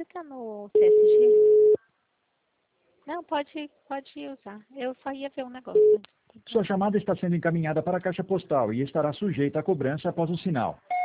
clica no CSG. Não, pode usar. Eu só ia ver um negócio. Sua chamada está sendo encaminhada para a caixa postal e estará sujeita a cobrança após o sinal.